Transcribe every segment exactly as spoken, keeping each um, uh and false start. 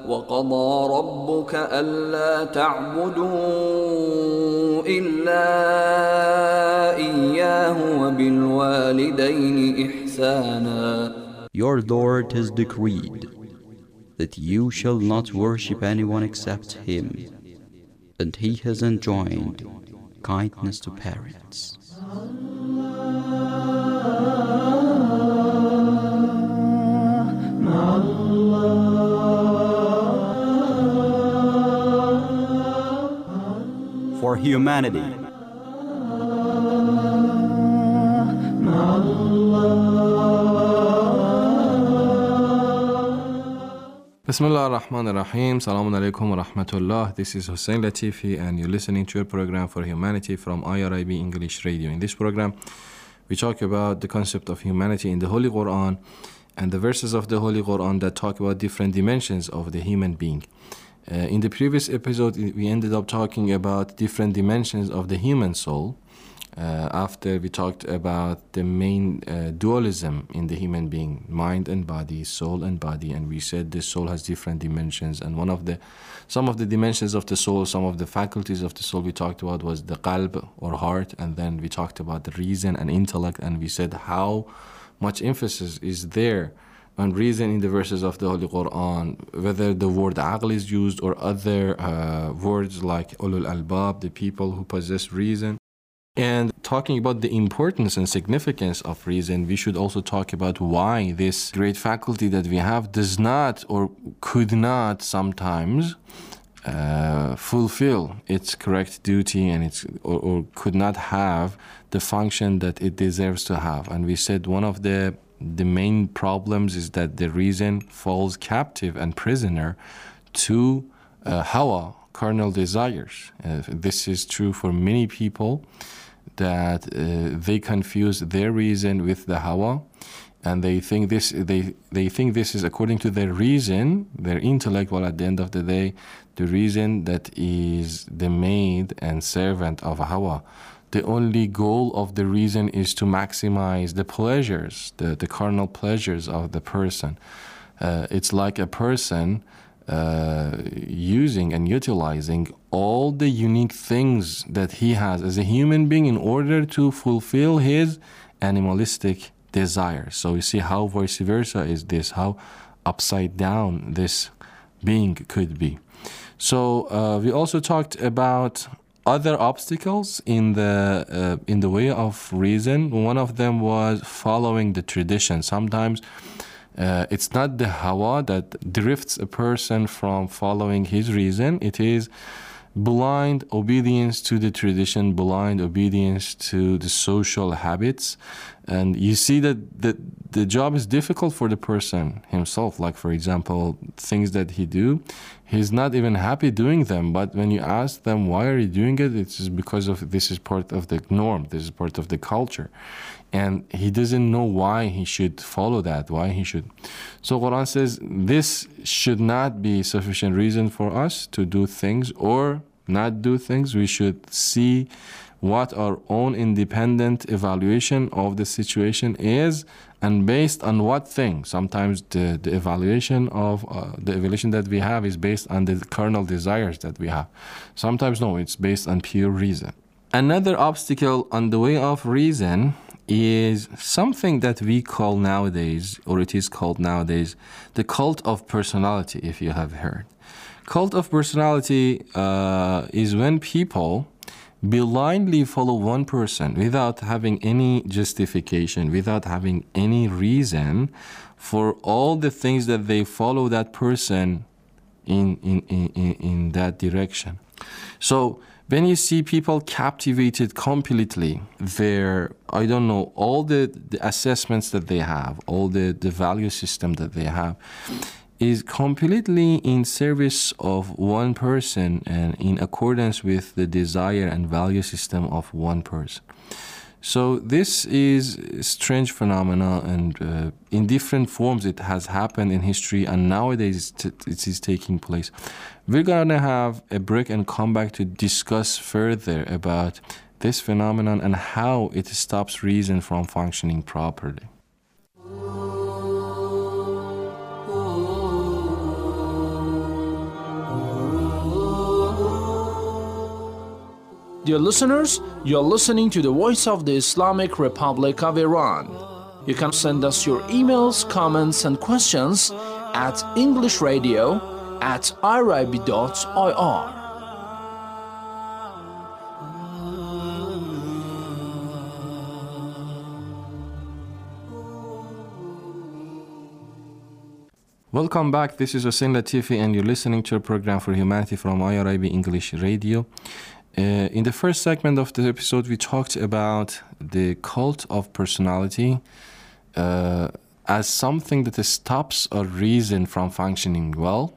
وقضى ربك ألا تعبدوا إلا إياه وبالوالدين إحسانا. Your Lord has decreed that you shall not worship anyone except Him, and He has enjoined kindness to parents. For humanity. Bismillah ar-Rahman ar-Rahim. Salamun alaikum wa rahmatullah. This is Hussein Latifi and you're listening to a program for humanity from I R I B English Radio. In this program, we talk about the concept of humanity in the Holy Quran and the verses of the Holy Quran that talk about different dimensions of the human being. Uh, in the previous episode, we ended up talking about different dimensions of the human soul. Uh, after we talked about the main uh, dualism in the human being, mind and body, soul and body, and we said the soul has different dimensions, and one of the, some of the dimensions of the soul, some of the faculties of the soul we talked about was the qalb or heart, and then we talked about the reason and intellect, and we said how much emphasis is there on reason in the verses of the Holy Quran, whether the word aql is used or other uh, words like ulul albab, the people who possess reason. And talking about the importance and significance of reason, we should also talk about why this great faculty that we have does not or could not sometimes uh, fulfill its correct duty and its or, or could not have the function that it deserves to have. And we said one of the the main problems is that the reason falls captive and prisoner to uh, hawa, carnal desires. Uh, this is true for many people, that uh, they confuse their reason with the hawa, and they think this they they think this is according to their reason, their intellect, while at the end of the day, the reason that is the maid and servant of hawa. The only goal of the reason is to maximize the pleasures, the, the carnal pleasures of the person. Uh, it's like a person uh, using and utilizing all the unique things that he has as a human being in order to fulfill his animalistic desires. So you see how vice versa is this, how upside down this being could be. So uh, we also talked about other obstacles in the uh, in the way of reason. One of them was following the tradition. Sometimes uh, it's not the hawa that drifts a person from following his reason. It is blind obedience to the tradition, blind obedience to the social habits. And you see that the, the job is difficult for the person himself. Like, for example, things that he do, he's not even happy doing them. But when you ask them, why are you doing it? It's just because of this is part of the norm. This is part of the culture. And he doesn't know why he should follow that, why he should. So Quran says this should not be sufficient reason for us to do things or not do things. We should see what our own independent evaluation of the situation is, and based on what thing. Sometimes the, the evaluation of uh, the evaluation that we have is based on the carnal desires that we have. Sometimes no, it's based on pure reason. Another obstacle on the way of reason is something that we call nowadays, or it is called nowadays, the cult of personality, if you have heard. Cult of personality uh, is when people blindly follow one person without having any justification, without having any reason for all the things that they follow that person in, in, in, in that direction. So when you see people captivated completely, their, I don't know, all the, the assessments that they have, all the, the value system that they have, is completely in service of one person and in accordance with the desire and value system of one person. So this is a strange phenomena, and uh, in different forms it has happened in history, and nowadays it is taking place. We're going to have a break and come back to discuss further about this phenomenon and how it stops reason from functioning properly. Dear listeners, you're listening to the Voice of the Islamic Republic of Iran. You can send us your emails, comments, and questions at englishradio at irib dot I R. Welcome back. This is Hussein Latifi, and you're listening to a program for humanity from I R I B English Radio. Uh, in the first segment of the episode, we talked about the cult of personality uh, as something that stops a reason from functioning well.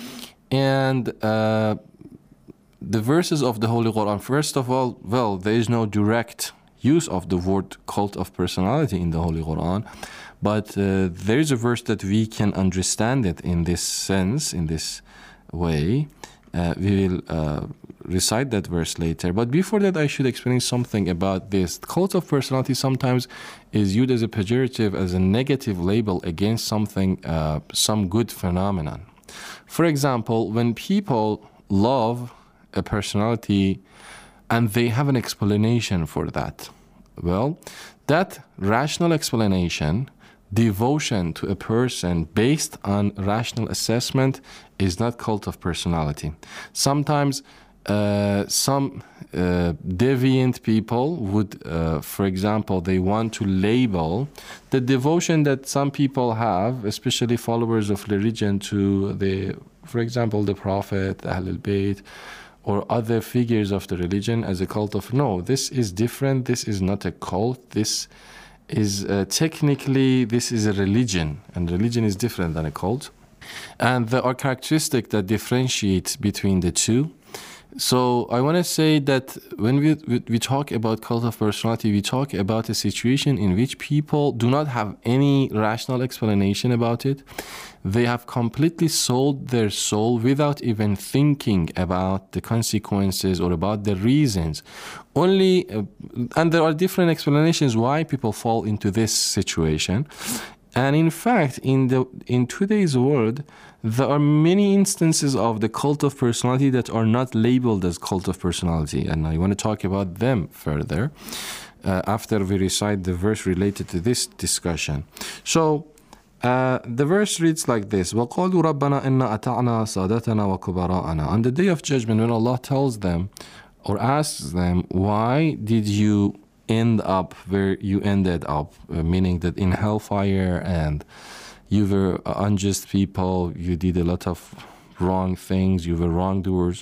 And uh, the verses of the Holy Quran, first of all, well, there is no direct use of the word cult of personality in the Holy Quran. But uh, there is a verse that we can understand it in this sense, in this way. Uh, we will uh, recite that verse later. But before that, I should explain something about this. Cult of personality sometimes is used as a pejorative, as a negative label against something, uh, some good phenomenon. For example, when people love a personality and they have an explanation for that, well, that rational explanation, devotion to a person based on rational assessment, is not cult of personality. Sometimes uh, some uh, deviant people would, uh, for example, they want to label the devotion that some people have, especially followers of religion, to the, for example, the Prophet, Ahlul Bayt, or other figures of the religion, as a cult of, no, this is different, this is not a cult, this is uh, technically, this is a religion, and religion is different than a cult. And there are characteristics that differentiate between the two. So I want to say that when we, we we talk about cult of personality, we talk about a situation in which people do not have any rational explanation about it. They have completely sold their soul without even thinking about the consequences or about the reasons. Only, uh, and there are different explanations why people fall into this situation. And in fact, in the in today's world, there are many instances of the cult of personality that are not labeled as cult of personality. And I want to talk about them further uh, after we recite the verse related to this discussion. So, uh, the verse reads like this: وَقَالُوا رَبَّنَا إِنَّا أَطَعْنَا سَادَتَنَا وَكُبَرَاءَنَا. On the day of judgment, when Allah tells them or asks them, why did you end up where you ended up, uh, meaning that in hellfire, and you were unjust people, you did a lot of wrong things, you were wrongdoers.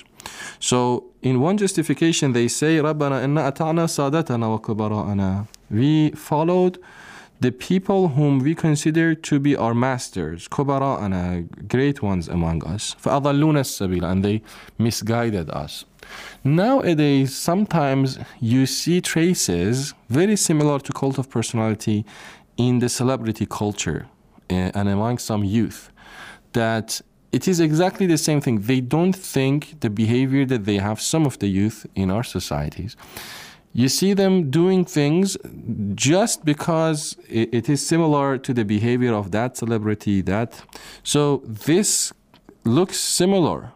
So in one justification they say, رَبَّنَا إِنَّا أَطَعْنَا سَادَتَنَا وَكُبَرَاءَنَا. We followed the people whom we consider to be our masters, كُبَرَاءَنَا, great ones among us, فَأَضَلُّونَ السَّبِيلَ, and they misguided us. Nowadays, sometimes you see traces very similar to cult of personality in the celebrity culture uh, and among some youth, that it is exactly the same thing. They don't think the behavior that they have, some of the youth in our societies. You see them doing things just because it, it is similar to the behavior of that celebrity, that. So this looks similar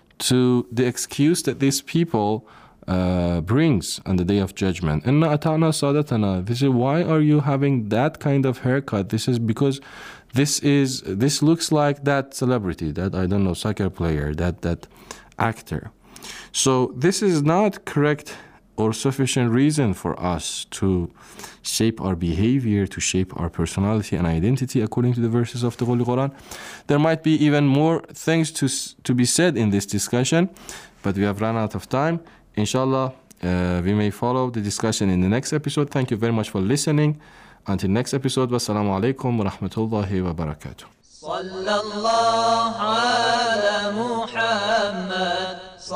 to the excuse that these people uh, brings on the day of judgment. Inna ata'na sadatana. This is, why are you having that kind of haircut? This is because this is this looks like that celebrity, that, I don't know, soccer player, that that actor. So this is not correct or sufficient reason for us to shape our behavior, to shape our personality and identity according to the verses of the Holy Quran. There might be even more things to to be said in this discussion, but we have run out of time. Inshallah, uh, we may follow the discussion in the next episode. Thank you very much for listening. Until next episode, wassalamu alaikum wa rahmatullahi wa barakatuh. Sallallahu ala Muhammad,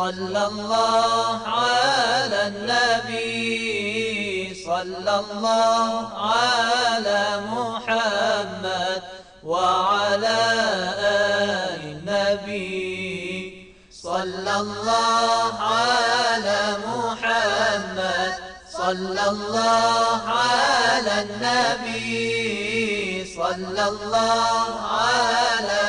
sallallahu ala Nabi, sallallahu ala Muhammad wa ala ali Nabi, sallallahu ala Muhammad, sallallahu ala Nabi, sallallahu ala